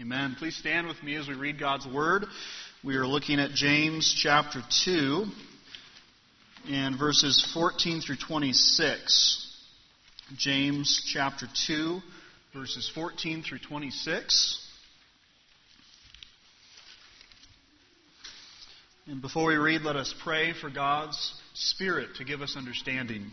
Amen. Please stand with me as we read God's Word. We are looking at James chapter 2 and verses 14 through 26. James chapter 2, verses 14 through 26. And before we read, let us pray for God's Spirit to give us understanding.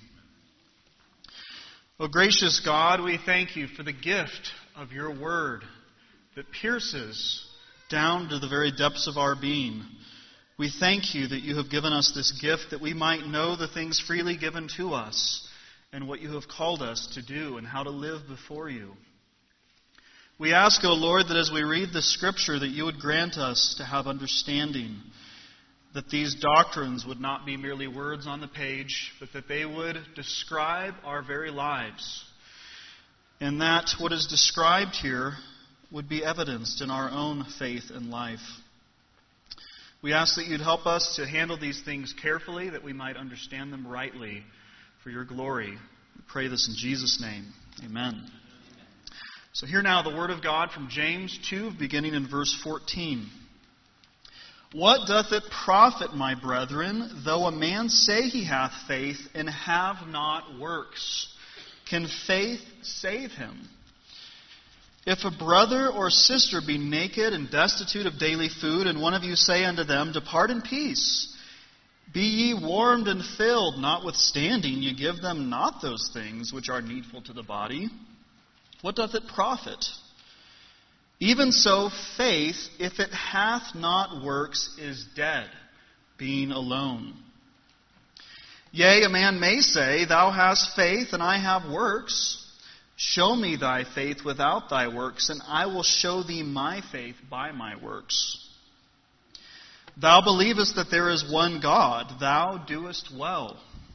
O gracious God, we thank you for the gift of your Word that pierces down to the very depths of our being. We thank you that you have given us this gift that we might know the things freely given to us and what you have called us to do and how to live before you. We ask, O Lord, that as we read the Scripture that you would grant us to have understanding, that these doctrines would not be merely words on the page, but that they would describe our very lives, and that what is described here would be evidenced in our own faith and life. We ask that you'd help us to handle these things carefully, that we might understand them rightly for your glory. We pray this in Jesus' name. Amen. So hear now the word of God from James 2, beginning in verse 14. What doth it profit, my brethren, though a man say he hath faith and have not works? Can faith save him? If a brother or sister be naked and destitute of daily food, and one of you say unto them, Depart in peace, be ye warmed and filled, notwithstanding ye give them not those things which are needful to the body, what doth it profit? Even so, faith, if it hath not works, is dead, being alone. Yea, a man may say, Thou hast faith, and I have works. Show me thy faith without thy works, and I will show thee my faith by my works. Thou believest that there is one God, thou doest well.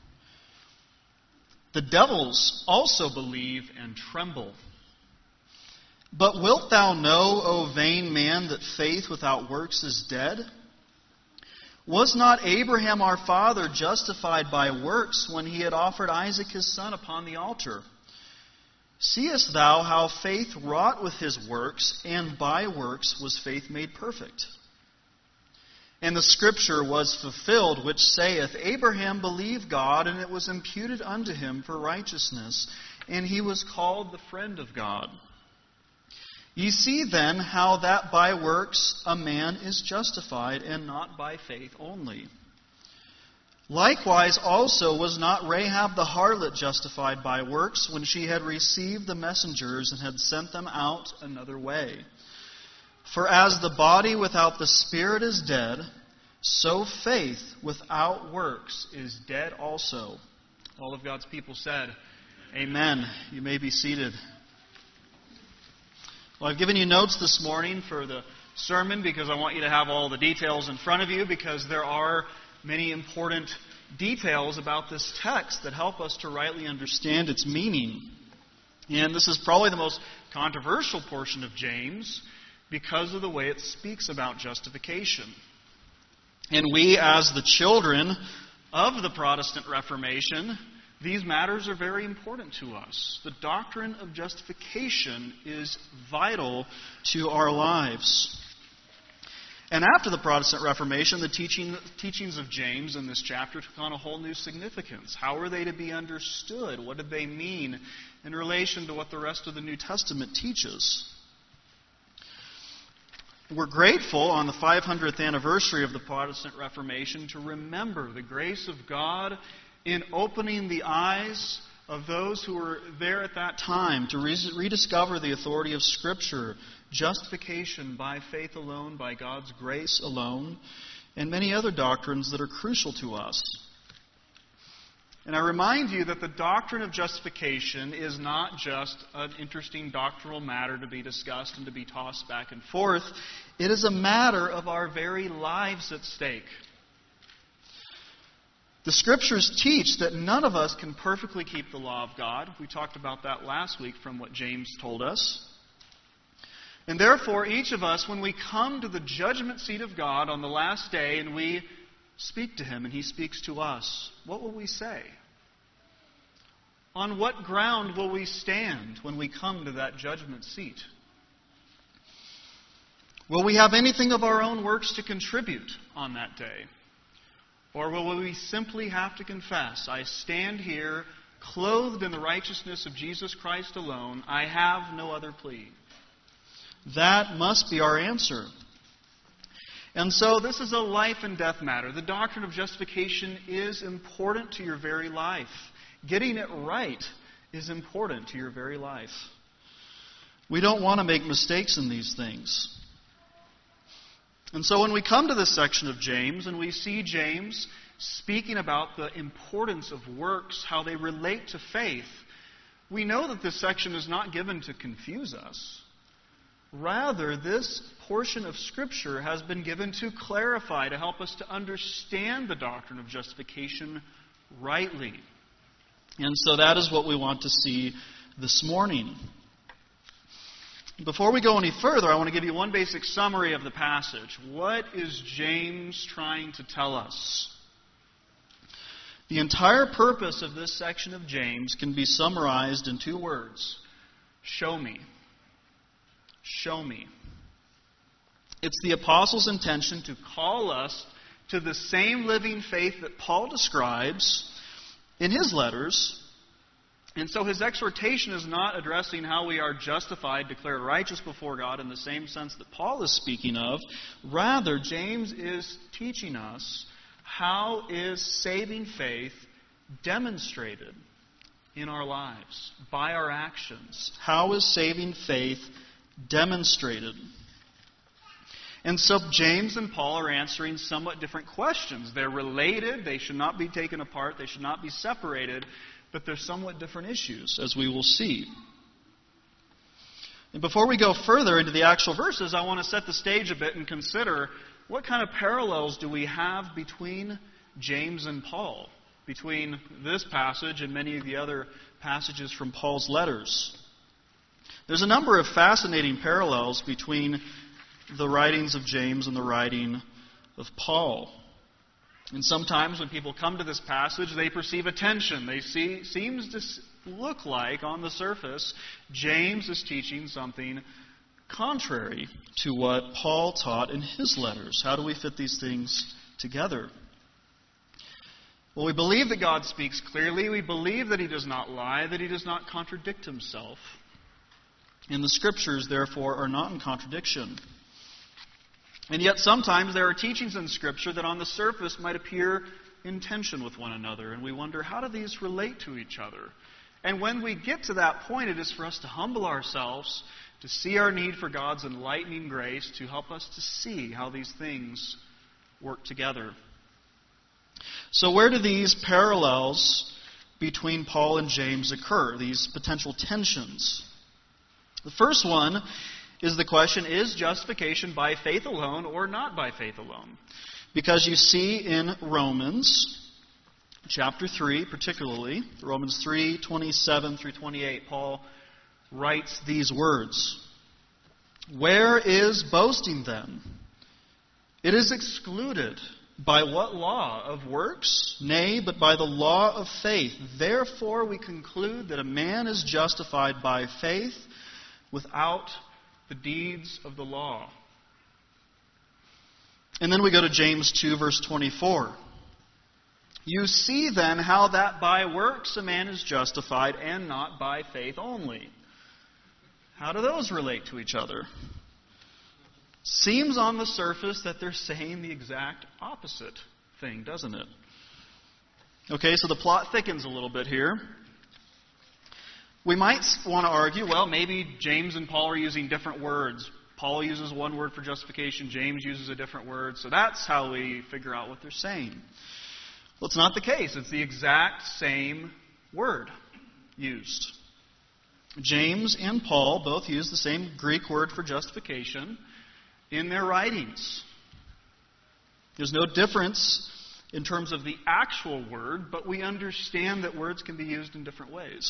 The devils also believe and tremble. But wilt thou know, O vain man, that faith without works is dead? Was not Abraham our father justified by works when he had offered Isaac his son upon the altar? Seest thou how faith wrought with his works, and by works was faith made perfect? And the Scripture was fulfilled, which saith, Abraham believed God, and it was imputed unto him for righteousness, and he was called the friend of God. Ye see then how that by works a man is justified, and not by faith only. Likewise also was not Rahab the harlot justified by works when she had received the messengers and had sent them out another way. For as the body without the spirit is dead, so faith without works is dead also. All of God's people said, Amen. You may be seated. Well, I've given you notes this morning for the sermon because I want you to have all the details in front of you, because there are many important details about this text that help us to rightly understand its meaning. And this is probably the most controversial portion of James because of the way it speaks about justification. And we, as the children of the Protestant Reformation, these matters are very important to us. The doctrine of justification is vital to our lives. And after the Protestant Reformation, the teachings of James in this chapter took on a whole new significance. How were they to be understood? What did they mean in relation to what the rest of the New Testament teaches? We're grateful on the 500th anniversary of the Protestant Reformation to remember the grace of God in opening the eyes of those who were there at that time to rediscover the authority of Scripture, justification by faith alone, by God's grace alone, and many other doctrines that are crucial to us. And I remind you that the doctrine of justification is not just an interesting doctrinal matter to be discussed and to be tossed back and forth. It is a matter of our very lives at stake. The Scriptures teach that none of us can perfectly keep the law of God. We talked about that last week from what James told us. And therefore, each of us, when we come to the judgment seat of God on the last day and we speak to Him and He speaks to us, what will we say? On what ground will we stand when we come to that judgment seat? Will we have anything of our own works to contribute on that day? Or will we simply have to confess, I stand here clothed in the righteousness of Jesus Christ alone. I have no other plea. That must be our answer. And so this is a life and death matter. The doctrine of justification is important to your very life. Getting it right is important to your very life. We don't want to make mistakes in these things. And so when we come to this section of James and we see James speaking about the importance of works, how they relate to faith, we know that this section is not given to confuse us. Rather, this portion of Scripture has been given to clarify, to help us to understand the doctrine of justification rightly. And so that is what we want to see this morning. Before we go any further, I want to give you one basic summary of the passage. What is James trying to tell us? The entire purpose of this section of James can be summarized in two words. Show me. Show me. It's the apostle's intention to call us to the same living faith that Paul describes in his letters. And so his exhortation is not addressing how we are justified, declared righteous before God in the same sense that Paul is speaking of. Rather, James is teaching us how is saving faith demonstrated in our lives, by our actions. How is saving faith demonstrated? And so James and Paul are answering somewhat different questions. They're related, they should not be taken apart, they should not be separated, but they're somewhat different issues, as we will see. And before we go further into the actual verses, I want to set the stage a bit and consider what kind of parallels do we have between James and Paul, between this passage and many of the other passages from Paul's letters. There's a number of fascinating parallels between the writings of James and the writing of Paul. And sometimes when people come to this passage, they perceive a tension. Seems to look like, on the surface, James is teaching something contrary to what Paul taught in his letters. How do we fit these things together? Well, we believe that God speaks clearly. We believe that He does not lie, that He does not contradict Himself. And the Scriptures, therefore, are not in contradiction. And yet sometimes there are teachings in Scripture that on the surface might appear in tension with one another. And we wonder, how do these relate to each other? And when we get to that point, it is for us to humble ourselves, to see our need for God's enlightening grace, to help us to see how these things work together. So where do these parallels between Paul and James occur, these potential tensions? The first one is the question, is justification by faith alone or not by faith alone? Because you see in Romans chapter 3, particularly, Romans 3, 27 through 28, Paul writes these words. Where is boasting then? It is excluded. By what law? Of works? Nay, but by the law of faith. Therefore we conclude that a man is justified by faith without the deeds of the law. And then we go to James 2, verse 24. You see then how that by works a man is justified and not by faith only. How do those relate to each other? Seems on the surface that they're saying the exact opposite thing, doesn't it? Okay, so the plot thickens a little bit here. We might want to argue, well, maybe James and Paul are using different words. Paul uses one word for justification, James uses a different word, so that's how we figure out what they're saying. Well, it's not the case. It's the exact same word used. James and Paul both use the same Greek word for justification in their writings. There's no difference in terms of the actual word, but we understand that words can be used in different ways.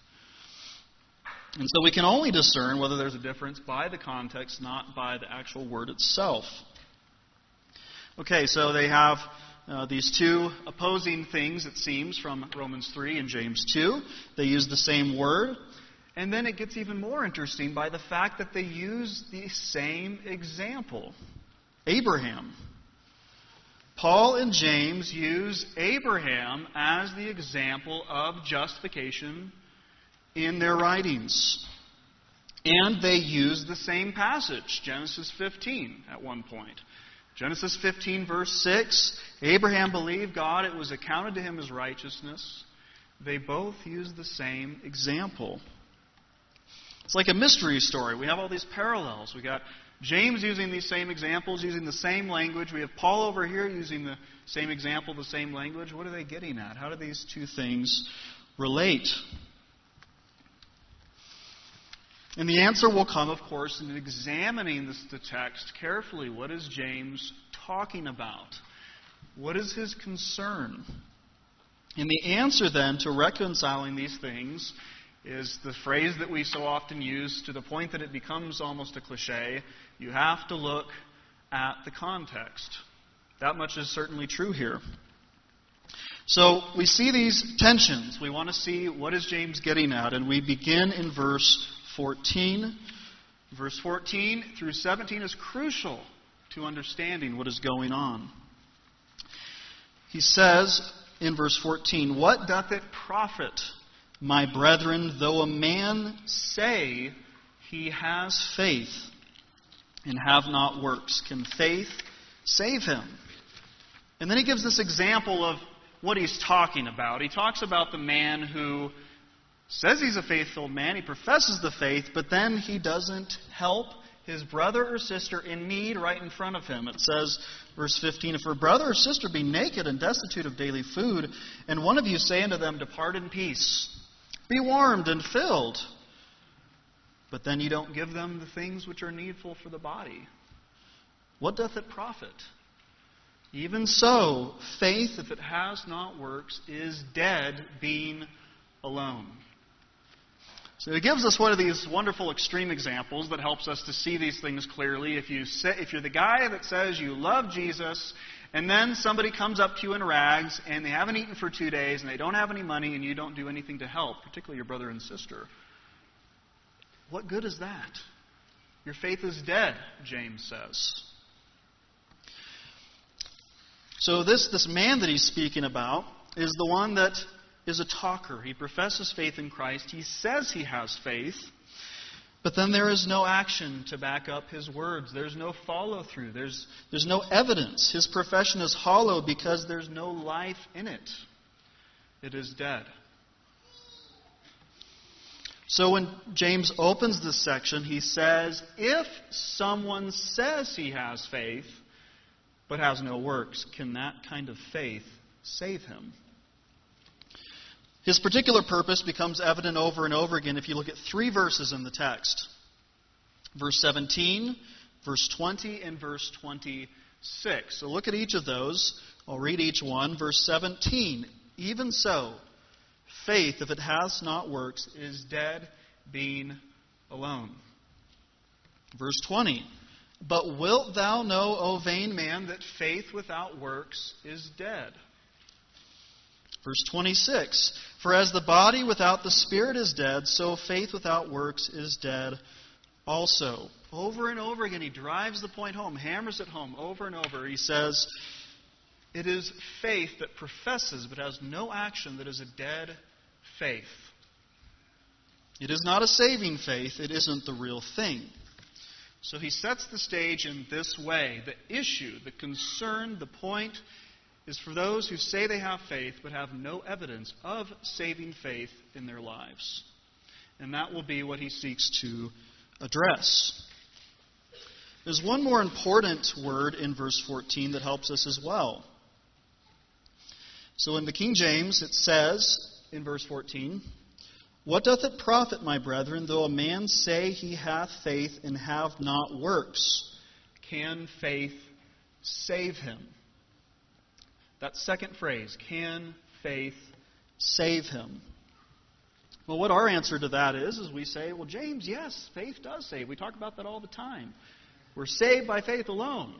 And so we can only discern whether there's a difference by the context, not by the actual word itself. Okay, so they have these two opposing things, it seems, from Romans 3 and James 2. They use the same word. And then it gets even more interesting by the fact that they use the same example. Abraham. Paul and James use Abraham as the example of justification in their writings. And they use the same passage, Genesis 15, at one point. Genesis 15, verse 6, Abraham believed God, it was accounted to him as righteousness. They both use the same example. It's like a mystery story. We have all these parallels. We got James using these same examples, using the same language. We have Paul over here using the same example, the same language. What are they getting at? How do these two things relate? And the answer will come, of course, in examining the text carefully. What is James talking about? What is his concern? And the answer then to reconciling these things is the phrase that we so often use to the point that it becomes almost a cliche. You have to look at the context. That much is certainly true here. So we see these tensions. We want to see what is James getting at. And we begin in verse 14. Verse 14 through 17 is crucial to understanding what is going on. He says in verse 14, "What doth it profit, my brethren, though a man say he has faith and have not works? Can faith save him?" And then he gives this example of what he's talking about. He talks about the man who says he's a faithful man, he professes the faith, but then he doesn't help his brother or sister in need right in front of him. It says, verse 15, "If a brother or sister be naked and destitute of daily food, and one of you say unto them, Depart in peace, be warmed and filled, but then you don't give them the things which are needful for the body, what doth it profit? Even so, faith, if it has not works, is dead being alone." So he gives us one of these wonderful extreme examples that helps us to see these things clearly. If you're the guy that says you love Jesus, and then somebody comes up to you in rags, and they haven't eaten for 2 days, and they don't have any money, and you don't do anything to help, particularly your brother and sister, what good is that? Your faith is dead, James says. So this man that he's speaking about is the one that is a talker. He professes faith in Christ. He says he has faith, but then there is no action to back up his words. There's no follow-through. There's no evidence. His profession is hollow because there's no life in it. It is dead. So when James opens this section, he says, if someone says he has faith, but has no works, can that kind of faith save him? His particular purpose becomes evident over and over again if you look at 3 verses in the text. Verse 17, verse 20, and verse 26. So look at each of those. I'll read each one. Verse 17, "Even so, faith, if it has not works, is dead being alone." Verse 20, "But wilt thou know, O vain man, that faith without works is dead?" Verse 26, "For as the body without the spirit is dead, so faith without works is dead also." Over and over again, he drives the point home, hammers it home over and over. He says, it is faith that professes but has no action that is a dead faith. It is not a saving faith. It isn't the real thing. So he sets the stage in this way. The issue, the concern, the point is for those who say they have faith but have no evidence of saving faith in their lives. And that will be what he seeks to address. There's one more important word in verse 14 that helps us as well. So in the King James it says in verse 14, "What doth it profit, my brethren, though a man say he hath faith and have not works? Can faith save him?" That second phrase, can faith save him? Well, what our answer to that is we say, well, James, yes, faith does save. We talk about that all the time. We're saved by faith alone.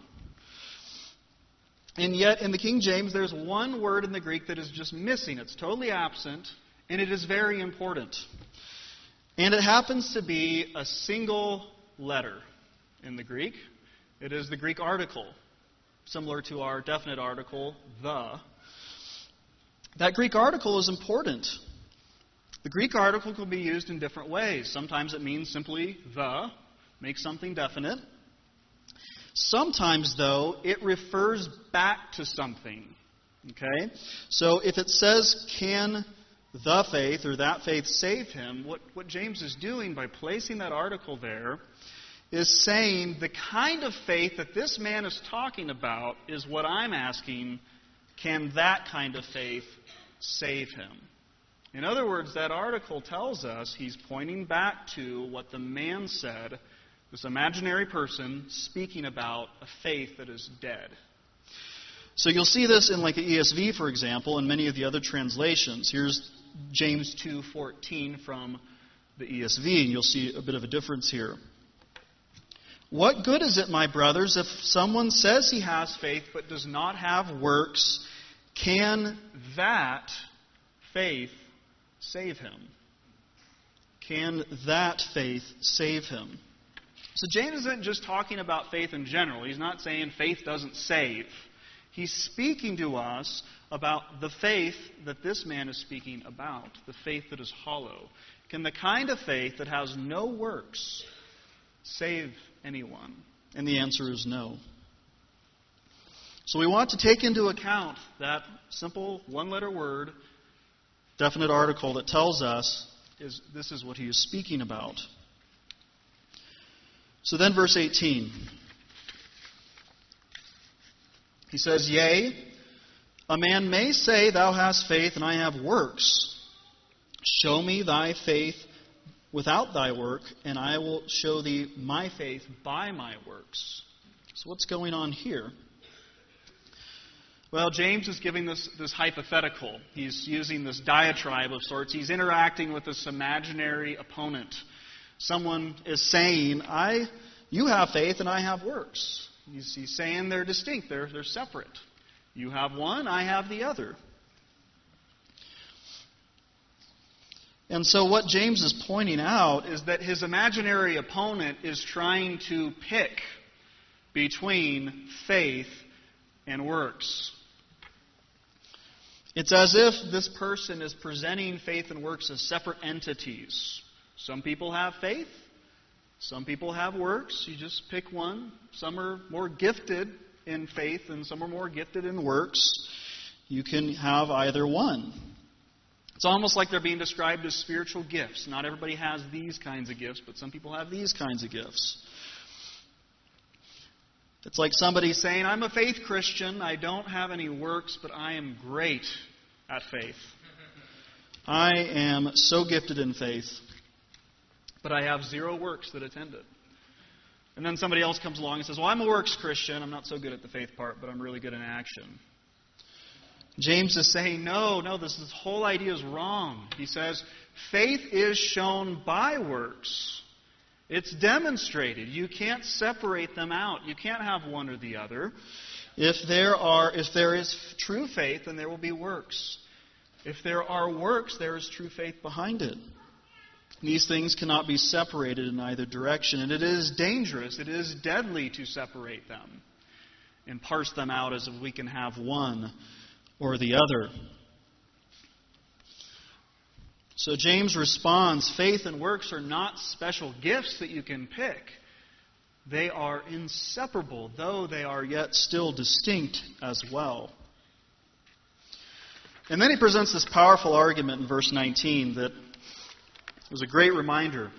And yet, in the King James, there's one word in the Greek that is just missing. It's totally absent, and it is very important. And it happens to be a single letter in the Greek. It is the Greek article, similar to our definite article, the. That Greek article is important. The Greek article can be used in different ways. Sometimes it means simply the, make something definite. Sometimes, though, it refers back to something. Okay? So if it says, can the faith or that faith save him, what James is doing by placing that article there is saying the kind of faith that this man is talking about is what I'm asking, can that kind of faith save him? In other words, that article tells us he's pointing back to what the man said, this imaginary person speaking about a faith that is dead. So you'll see this in like the ESV, for example, and many of the other translations. Here's James 2:14 from the ESV, and you'll see a bit of a difference here. What good is it, my brothers, if someone says he has faith but does not have works? Can that faith save him? Can that faith save him? So James isn't just talking about faith in general. He's not saying faith doesn't save. He's speaking to us about the faith that this man is speaking about, the faith that is hollow. Can the kind of faith that has no works save anyone? And the answer is no. So we want to take into account that simple one-letter word, definite article that tells us this is what he is speaking about. So then verse 18. He says, Yea, a man may say, Thou hast faith, and I have works. Show me thy faith without thy work, and I will show thee my faith by my works. So what's going on here? Well, James is giving this hypothetical. He's using this diatribe of sorts. He's interacting with this imaginary opponent. Someone is saying, you have faith and I have works. He's saying they're distinct, they're separate. You have one, I have the other. And so what James is pointing out is that his imaginary opponent is trying to pick between faith and works. It's as if this person is presenting faith and works as separate entities. Some people have faith. Some people have works. You just pick one. Some are more gifted in faith and some are more gifted in works. You can have either one. It's almost like they're being described as spiritual gifts. Not everybody has these kinds of gifts, but some people have these kinds of gifts. It's like somebody saying, I'm a faith Christian. I don't have any works, but I am great at faith. I am so gifted in faith, but I have 0 works that attend it. And then somebody else comes along and says, well, I'm a works Christian. I'm not so good at the faith part, but I'm really good in action. James is saying, no, this whole idea is wrong. He says, faith is shown by works. It's demonstrated. You can't separate them out. You can't have one or the other. If there is true faith, then there will be works. If there are works, there is true faith behind it. These things cannot be separated in either direction. And it is dangerous, it is deadly to separate them and parse them out as if we can have one or the other. So James responds, faith and works are not special gifts that you can pick. They are inseparable, though they are yet still distinct as well. And then he presents this powerful argument in verse 19 that was a great reminder.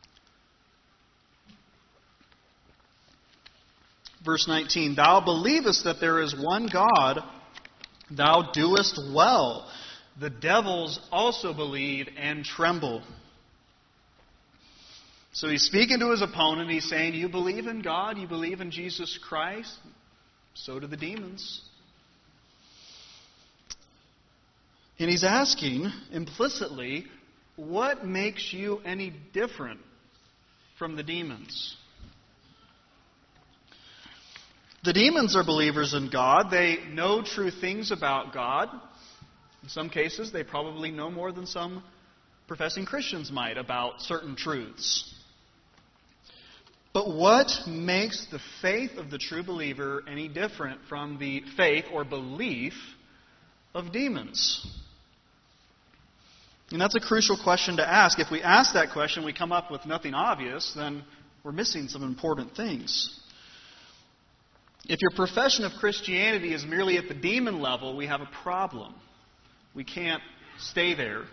Verse 19, Thou believest that there is one God, thou doest well. The devils also believe and tremble. So he's speaking to his opponent. He's saying, you believe in God, you believe in Jesus Christ, so do the demons. And he's asking implicitly, what makes you any different from the demons? The demons are believers in God. They know true things about God. In some cases, they probably know more than some professing Christians might about certain truths. But what makes the faith of the true believer any different from the faith or belief of demons? And that's a crucial question to ask. If we ask that question, we come up with nothing obvious, then we're missing some important things. If your profession of Christianity is merely at the demon level, we have a problem. We can't stay there.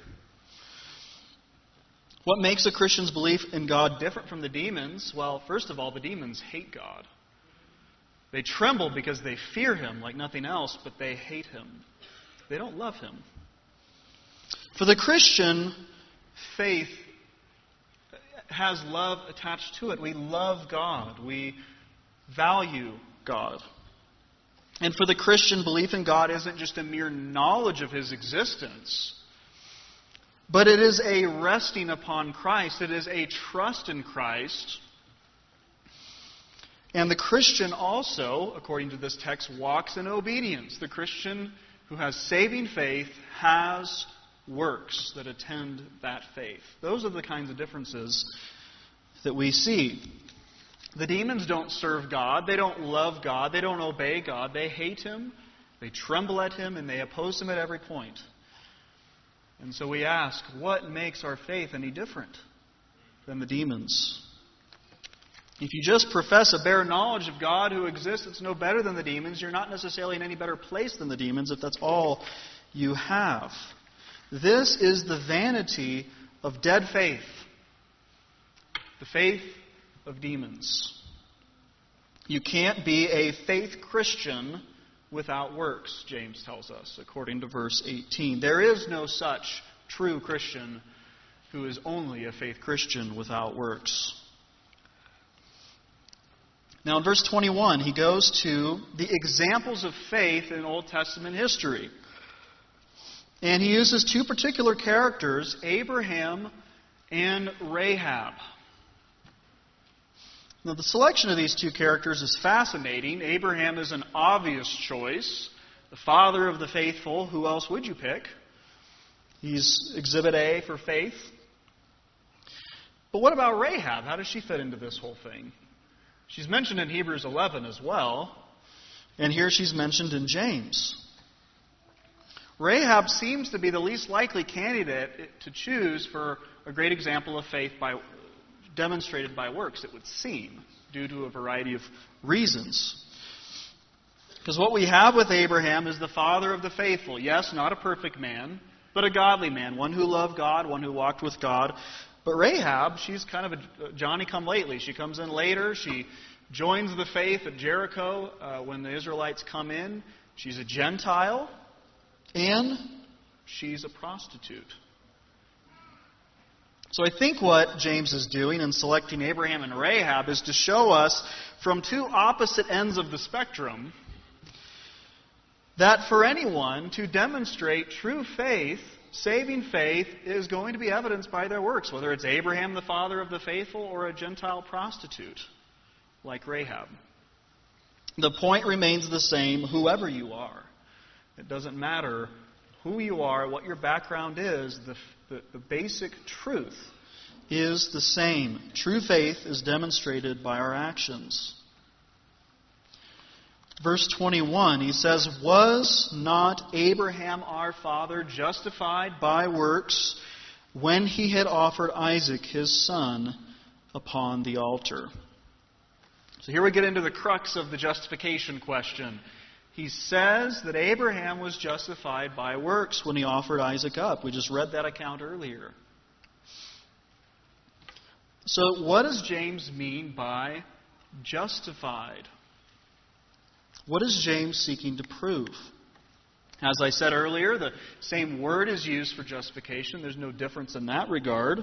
What makes a Christian's belief in God different from the demons? Well, first of all, the demons hate God. They tremble because they fear Him like nothing else, but they hate Him. They don't love Him. For the Christian, faith has love attached to it. We love God. We value God. And for the Christian, belief in God isn't just a mere knowledge of His existence, but it is a resting upon Christ. It is a trust in Christ. And the Christian also, according to this text, walks in obedience. The Christian who has saving faith has works that attend that faith. Those are the kinds of differences that we see. The demons don't serve God. They don't love God. They don't obey God. They hate Him. They tremble at Him, and they oppose Him at every point. And so we ask, what makes our faith any different than the demons? If you just profess a bare knowledge of God who exists, it's no better than the demons. You're not necessarily in any better place than the demons if that's all you have. This is the vanity of dead faith. The faith of demons. You can't be a faith Christian without works, James tells us, according to verse 18. There is no such true Christian who is only a faith Christian without works. Now in verse 21, he goes to the examples of faith in Old Testament history. And he uses two particular characters, Abraham and Rahab. Now, the selection of these two characters is fascinating. Abraham is an obvious choice. The father of the faithful. Who else would you pick? He's exhibit A for faith. But what about Rahab? How does she fit into this whole thing? She's mentioned in Hebrews 11 as well. And here she's mentioned in James. Rahab seems to be the least likely candidate to choose for a great example of faith demonstrated by works, it would seem, due to a variety of reasons. Because what we have with Abraham is the father of the faithful. Yes, not a perfect man, but a godly man, one who loved God, one who walked with God. But Rahab, she's kind of a Johnny-come-lately. She comes in later. She joins the faith at Jericho when the Israelites come in. She's a Gentile, and she's a prostitute. So I think what James is doing in selecting Abraham and Rahab is to show us from two opposite ends of the spectrum that for anyone to demonstrate true faith, saving faith, is going to be evidenced by their works, whether it's Abraham, the father of the faithful, or a Gentile prostitute like Rahab. The point remains the same, whoever you are. It doesn't matter who you are, what your background is, the basic truth is the same. True faith is demonstrated by our actions. Verse 21, he says, "Was not Abraham our father justified by works when he had offered Isaac his son upon the altar?" So here we get into the crux of the justification question. He says that Abraham was justified by works when he offered Isaac up. We just read that account earlier. So what does James mean by justified? What is James seeking to prove? As I said earlier, the same word is used for justification. There's no difference in that regard.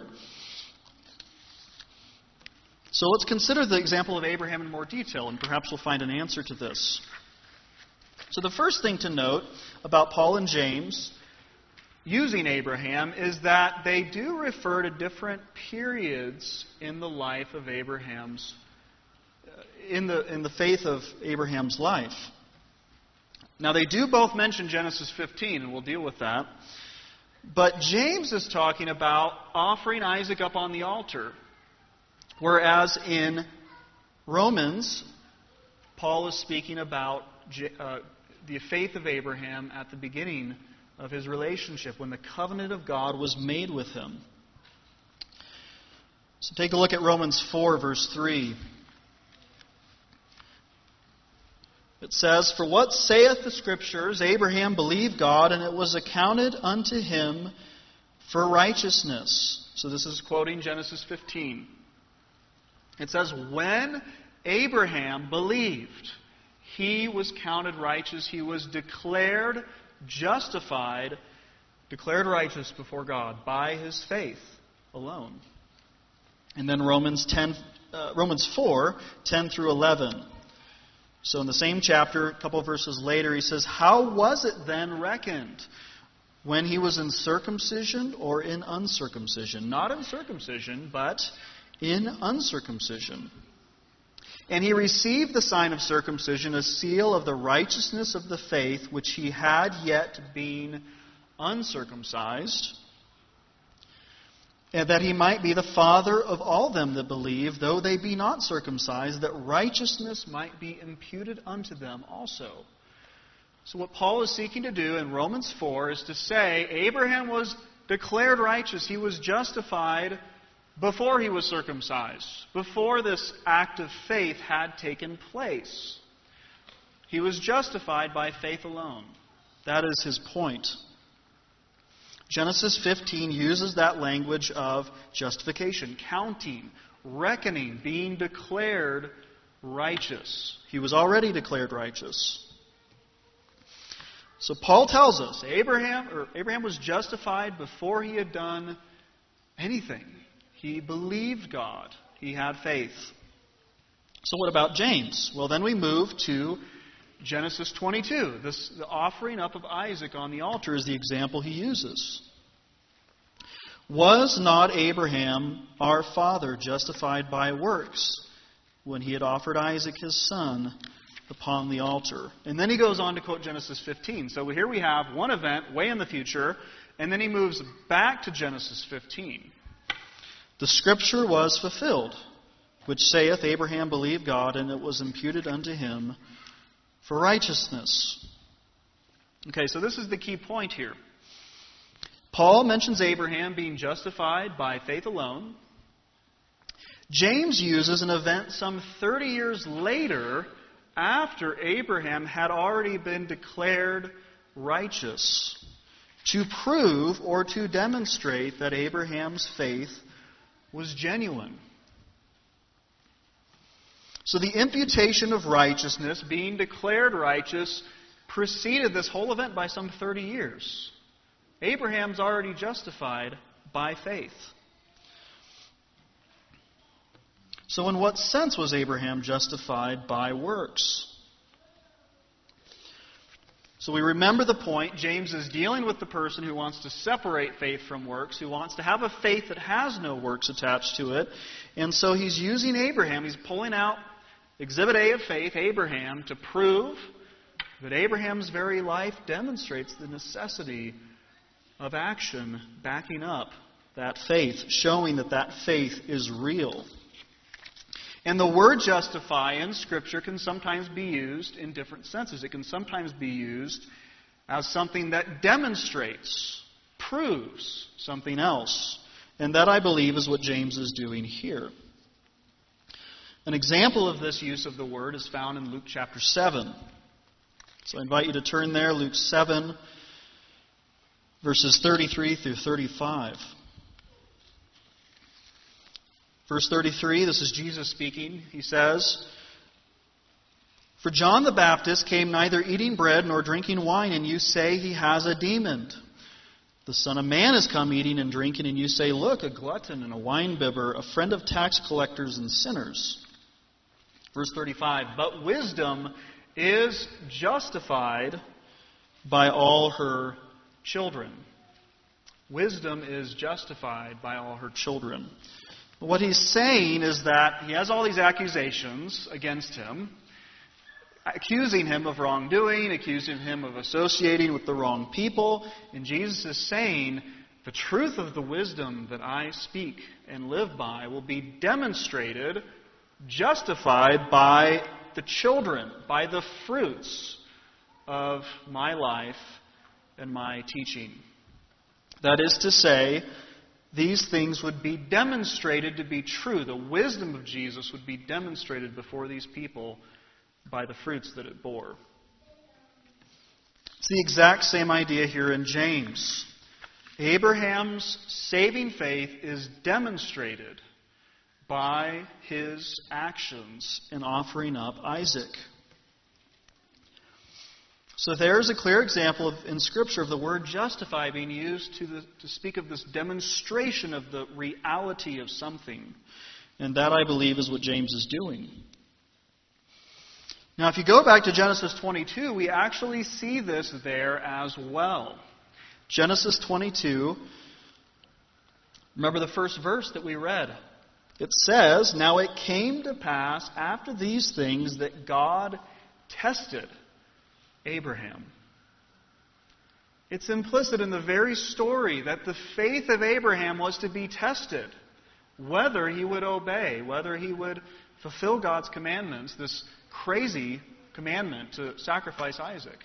So let's consider the example of Abraham in more detail, and perhaps we'll find an answer to this. So the first thing to note about Paul and James using Abraham is that they do refer to different periods in the life of Abraham's, in the faith of Abraham's life. Now they do both mention Genesis 15, and we'll deal with that. But James is talking about offering Isaac up on the altar. Whereas in Romans, Paul is speaking about the faith of Abraham at the beginning of his relationship, when the covenant of God was made with him. So take a look at Romans 4, verse 3. It says, "For what saith the Scriptures? Abraham believed God, and it was accounted unto him for righteousness." So this is quoting Genesis 15. It says, when Abraham believed, he was counted righteous. He was declared justified, declared righteous before God by his faith alone. And then Romans 4, 10 through 11. So in the same chapter, a couple of verses later, he says, "How was it then reckoned? When he was in circumcision or in uncircumcision?" Not in circumcision, but in uncircumcision. "And he received the sign of circumcision, a seal of the righteousness of the faith, which he had yet been uncircumcised, and that he might be the father of all them that believe, though they be not circumcised, that righteousness might be imputed unto them also." So what Paul is seeking to do in Romans 4 is to say Abraham was declared righteous. He was justified before he was circumcised, before this act of faith had taken place. He was justified by faith alone. That is his point. Genesis 15 uses that language of justification, counting, reckoning, being declared righteous. He was already declared righteous. So Paul tells us Abraham was justified before he had done anything. He believed God. He had faith. So what about James? Well, then we move to Genesis 22. The offering up of Isaac on the altar is the example he uses. "Was not Abraham our father justified by works when he had offered Isaac his son upon the altar?" And then he goes on to quote Genesis 15. So here we have one event way in the future, and then he moves back to Genesis 15. "The Scripture was fulfilled, which saith, Abraham believed God, and it was imputed unto him for righteousness." Okay, so this is the key point here. Paul mentions Abraham being justified by faith alone. James uses an event some 30 years later, after Abraham had already been declared righteous, to prove or to demonstrate that Abraham's faith was genuine. So the imputation of righteousness, being declared righteous, preceded this whole event by some 30 years. Abraham's already justified by faith. So in what sense was Abraham justified by works? So we remember the point. James is dealing with the person who wants to separate faith from works, who wants to have a faith that has no works attached to it. And so he's using Abraham. He's pulling out Exhibit A of faith, Abraham, to prove that Abraham's very life demonstrates the necessity of action backing up that faith, showing that that faith is real. And the word justify in Scripture can sometimes be used in different senses. It can sometimes be used as something that demonstrates, proves something else. And that, I believe, is what James is doing here. An example of this use of the word is found in Luke chapter 7. So I invite you to turn there, Luke 7, verses 33 through 35. Verse 33, this is Jesus speaking. He says, "For John the Baptist came neither eating bread nor drinking wine, and you say he has a demon. The Son of Man is come eating and drinking, and you say, Look, a glutton and a winebibber, a friend of tax collectors and sinners." Verse 35, "But wisdom is justified by all her children." Wisdom is justified by all her children. What he's saying is that he has all these accusations against him. accusing him of wrongdoing, accusing him of associating with the wrong people. And Jesus is saying, the truth of the wisdom that I speak and live by will be demonstrated, justified by the children, by the fruits of my life and my teaching. That is to say, these things would be demonstrated to be true. The wisdom of Jesus would be demonstrated before these people by the fruits that it bore. It's the exact same idea here in James. Abraham's saving faith is demonstrated by his actions in offering up Isaac. So there's a clear example in Scripture of the word justify being used to speak of this demonstration of the reality of something. And that, I believe, is what James is doing. Now, if you go back to Genesis 22, we actually see this there as well. Genesis 22, remember the first verse that we read. It says, "Now it came to pass after these things that God tested Abraham." It's implicit in the very story that the faith of Abraham was to be tested, whether he would obey, whether he would fulfill God's commandments, this crazy commandment to sacrifice Isaac.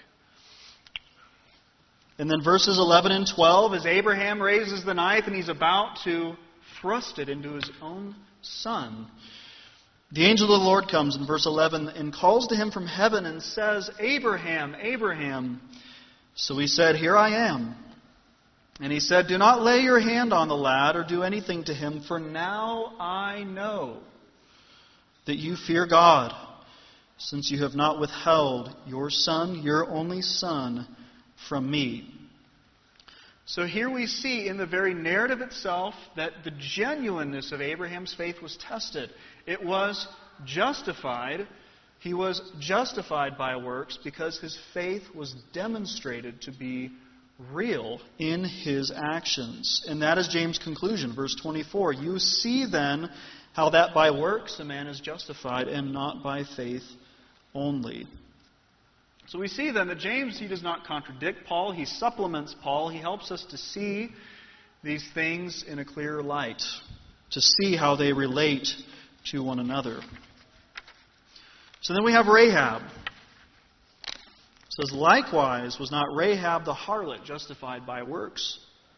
And then verses 11 and 12, as Abraham raises the knife and he's about to thrust it into his own son, the angel of the Lord comes in verse 11 and calls to him from heaven and says, "Abraham, Abraham." So he said, "Here I am." And he said, "Do not lay your hand on the lad or do anything to him, for now I know that you fear God, since you have not withheld your son, your only son, from me." So here we see in the very narrative itself that the genuineness of Abraham's faith was tested. It was justified. He was justified by works because his faith was demonstrated to be real in his actions. And that is James' conclusion, verse 24. "You see then how that by works a man is justified, and not by faith only." So we see then that James, he does not contradict Paul. He supplements Paul. He helps us to see these things in a clearer light, to see how they relate to one another. So then we have Rahab. It says, "Likewise was not Rahab the harlot justified by works,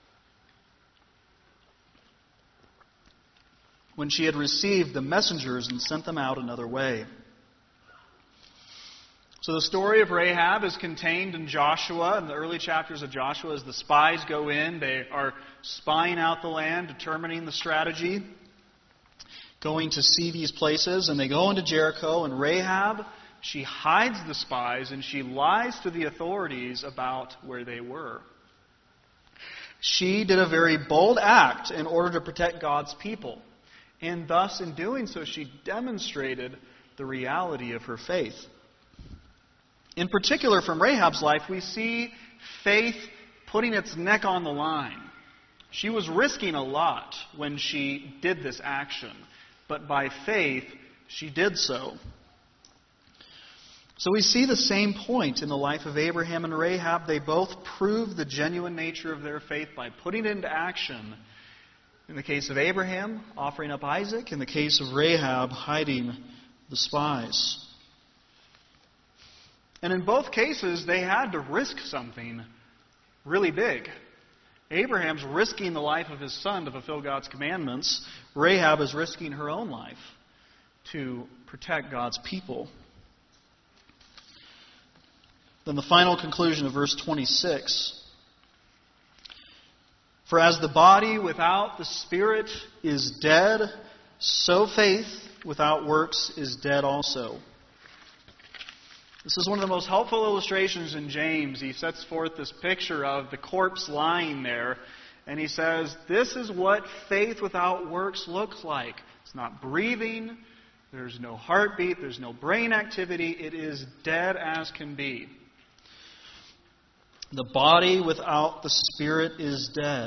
when she had received the messengers and sent them out another way." So the story of Rahab is contained in Joshua, in the early chapters of Joshua. As the spies go in, they are spying out the land, determining the strategy, going to see these places, and they go into Jericho, and Rahab, she hides the spies, and she lies to the authorities about where they were. She did a very bold act in order to protect God's people, and thus, in doing so, she demonstrated the reality of her faith. In particular, from Rahab's life, we see faith putting its neck on the line. She was risking a lot when she did this action, but by faith, she did so. So we see the same point in the life of Abraham and Rahab. They both proved the genuine nature of their faith by putting it into action. In the case of Abraham, offering up Isaac. In the case of Rahab, hiding the spies. And in both cases, they had to risk something really big. Abraham's risking the life of his son to fulfill God's commandments. Rahab is risking her own life to protect God's people. Then the final conclusion of verse 26. "For as the body without the spirit is dead, so faith without works is dead also." This is one of the most helpful illustrations in James. He sets forth this picture of the corpse lying there, and he says, this is what faith without works looks like. It's not breathing, there's no heartbeat, there's no brain activity, it is dead as can be. The body without the spirit is dead.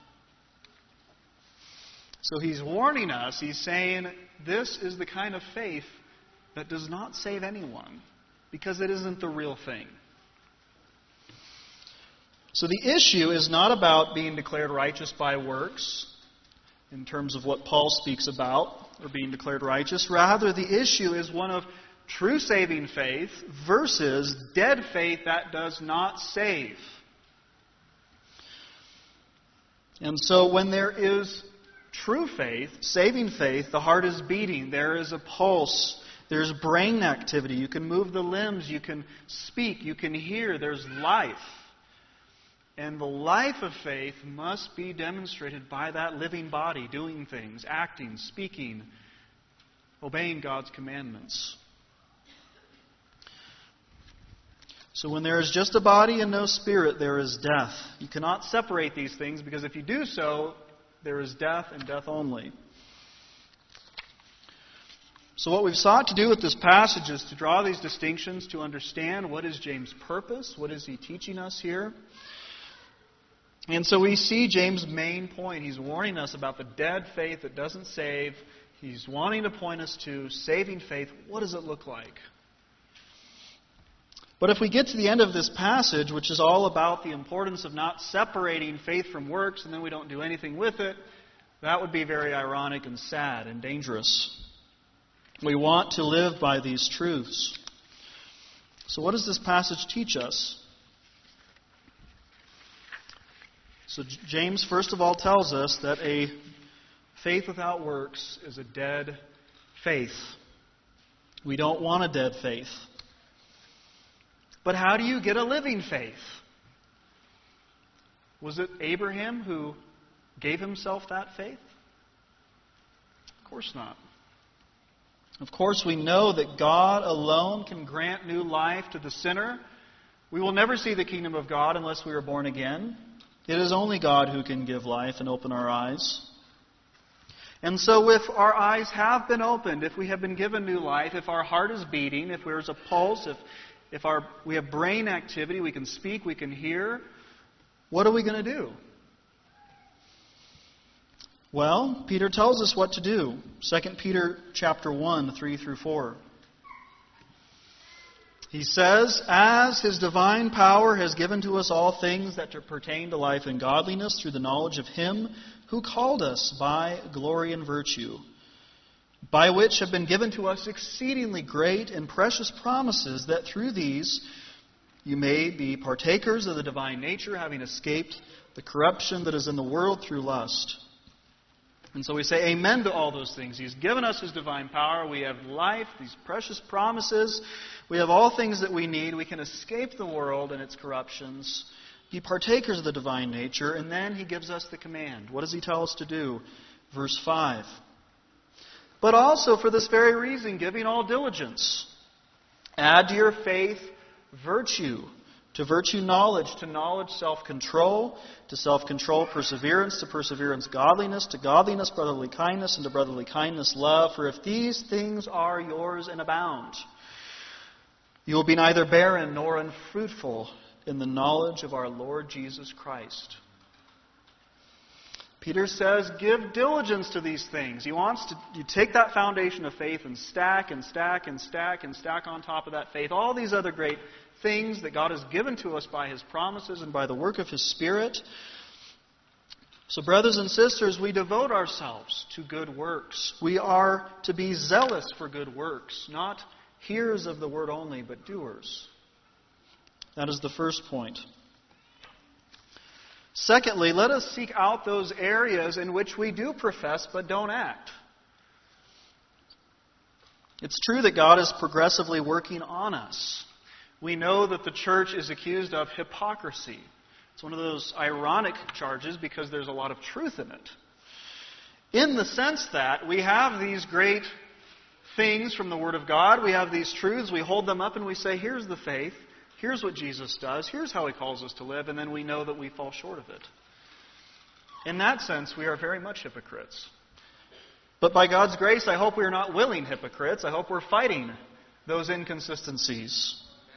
So he's warning us, he's saying, this is the kind of faith that does not save anyone. because it isn't the real thing. So the issue is not about being declared righteous by works, in terms of what Paul speaks about, or being declared righteous. Rather, the issue is one of true saving faith versus dead faith that does not save. And so when there is true faith, saving faith, the heart is beating, there is a pulse, there's brain activity, you can move the limbs, you can speak, you can hear, there's life. And the life of faith must be demonstrated by that living body, doing things, acting, speaking, obeying God's commandments. So when there is just a body and no spirit, there is death. You cannot separate these things, because if you do so, there is death and death only. So what we've sought to do with this passage is to draw these distinctions to understand what is James' purpose, what is he teaching us here. And so we see James' main point. He's warning us about the dead faith that doesn't save. He's wanting to point us to saving faith. What does it look like? But if we get to the end of this passage, which is all about the importance of not separating faith from works, and then we don't do anything with it, that would be very ironic and sad and dangerous. We want to live by these truths. So what does this passage teach us? So James, first of all, tells us that a faith without works is a dead faith. We don't want a dead faith. But how do you get a living faith? Was it Abraham who gave himself that faith? Of course not. Of course, we know that God alone can grant new life to the sinner. We will never see the kingdom of God unless we are born again. It is only God who can give life and open our eyes. And so if our eyes have been opened, if we have been given new life, if our heart is beating, if there's a pulse, if we have brain activity, we can speak, we can hear, what are we going to do? Well, Peter tells us what to do. 2 Peter chapter 1, 3 through 4. He says, "As His divine power has given to us all things that pertain to life and godliness through the knowledge of Him who called us by glory and virtue, by which have been given to us exceedingly great and precious promises, that through these you may be partakers of the divine nature, having escaped the corruption that is in the world through lust." And so we say amen to all those things. He's given us His divine power. We have life, these precious promises. We have all things that we need. We can escape the world and its corruptions, be partakers of the divine nature, and then He gives us the command. What does He tell us to do? Verse 5. "But also for this very reason, giving all diligence, add to your faith virtue, to virtue knowledge, to knowledge self-control, to self-control perseverance, to perseverance godliness, to godliness brotherly kindness, and to brotherly kindness love. For if these things are yours and abound, you will be neither barren nor unfruitful in the knowledge of our Lord Jesus Christ." Peter says, give diligence to these things. He wants you take that foundation of faith and stack and stack and stack and stack on top of that faith all these other great things that God has given to us by His promises and by the work of His Spirit. So, brothers and sisters, we devote ourselves to good works. We are to be zealous for good works, not hearers of the word only, but doers. That is the first point. Secondly, let us seek out those areas in which we do profess but don't act. It's true that God is progressively working on us. We know that the church is accused of hypocrisy. It's one of those ironic charges because there's a lot of truth in it. In the sense that we have these great things from the Word of God, we have these truths, we hold them up and we say, here's the faith, here's what Jesus does, here's how He calls us to live, and then we know that we fall short of it. In that sense, we are very much hypocrites. But by God's grace, I hope we are not willing hypocrites. I hope we're fighting those inconsistencies.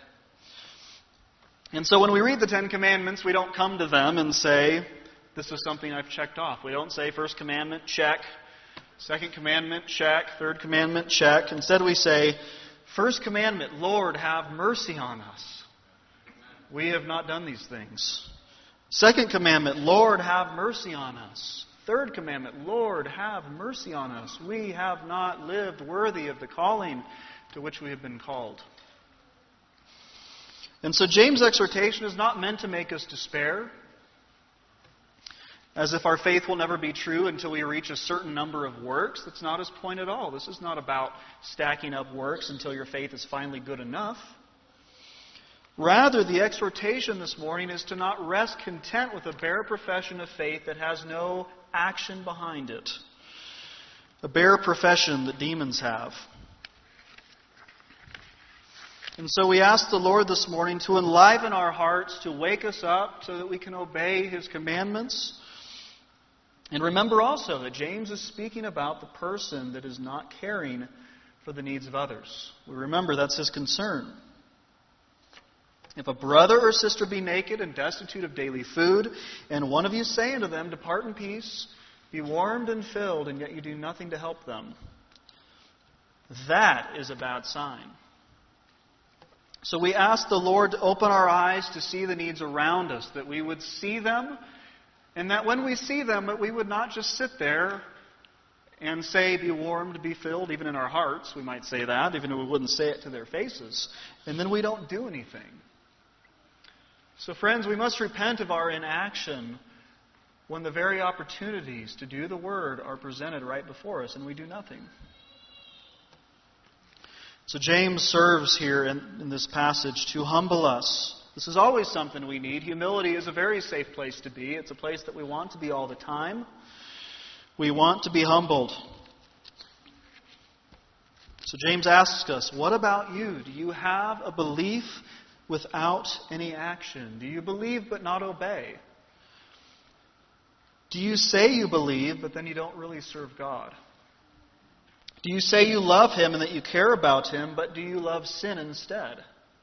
And so when we read the Ten Commandments, we don't come to them and say, this is something I've checked off. We don't say, first commandment, check. Second commandment, check. Third commandment, check. Instead we say, First commandment, Lord, have mercy on us. We have not done these things. Second commandment, Lord, have mercy on us. Third commandment, Lord, have mercy on us. We have not lived worthy of the calling to which we have been called. And so James' exhortation is not meant to make us despair, as if our faith will never be true until we reach a certain number of works. That's not his point at all. This is not about stacking up works until your faith is finally good enough. Rather, the exhortation this morning is to not rest content with a bare profession of faith that has no action behind it. A bare profession that demons have. And so we ask the Lord this morning to enliven our hearts, to wake us up so that we can obey His commandments. And remember also that James is speaking about the person that is not caring for the needs of others. We remember that's his concern. If a brother or sister be naked and destitute of daily food, and one of you say unto them, Depart in peace, be warmed and filled, and yet you do nothing to help them, that is a bad sign. So we ask the Lord to open our eyes to see the needs around us, that we would see them, and that when we see them, that we would not just sit there and say, be warmed, be filled, even in our hearts. We might say that, even if we wouldn't say it to their faces. And then we don't do anything. So friends, we must repent of our inaction when the very opportunities to do the Word are presented right before us and we do nothing. So James serves here in this passage to humble us. This is always something we need. Humility is a very safe place to be. It's a place that we want to be all the time. We want to be humbled. So James asks us, what about you? Do you have a belief without any action? Do you believe but not obey? Do you say you believe, but then you don't really serve God? Do you say you love Him and that you care about Him, but do you love sin instead?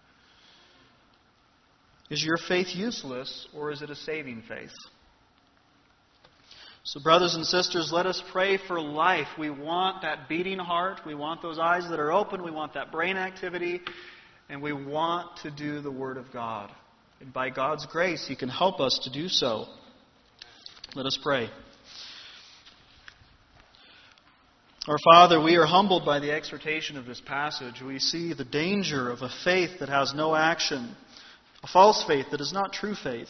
Is your faith useless, or is it a saving faith? So brothers and sisters, let us pray for life. We want that beating heart. We want those eyes that are open. We want that brain activity. And we want to do the Word of God. And by God's grace, He can help us to do so. Let us pray. Our Father, we are humbled by the exhortation of this passage. We see the danger of a faith that has no action. A false faith that is not true faith.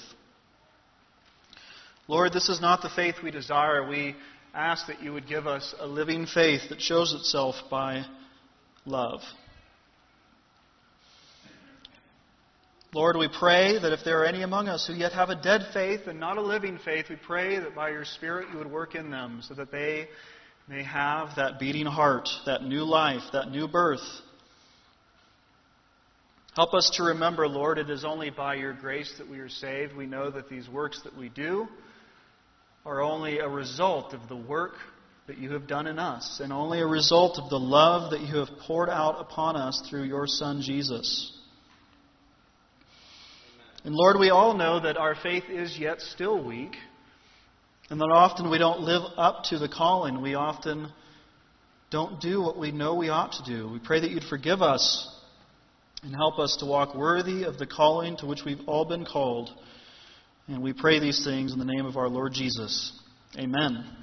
Lord, this is not the faith we desire. We ask that you would give us a living faith that shows itself by love. Lord, we pray that if there are any among us who yet have a dead faith and not a living faith, we pray that by your Spirit you would work in them so that they may have that beating heart, that new life, that new birth. Help us to remember, Lord, it is only by your grace that we are saved. We know that these works that we do are only a result of the work that you have done in us, and only a result of the love that you have poured out upon us through your Son, Jesus. And Lord, we all know that our faith is yet still weak, and that often we don't live up to the calling. We often don't do what we know we ought to do. We pray that you'd forgive us and help us to walk worthy of the calling to which we've all been called. And we pray these things in the name of our Lord Jesus. Amen.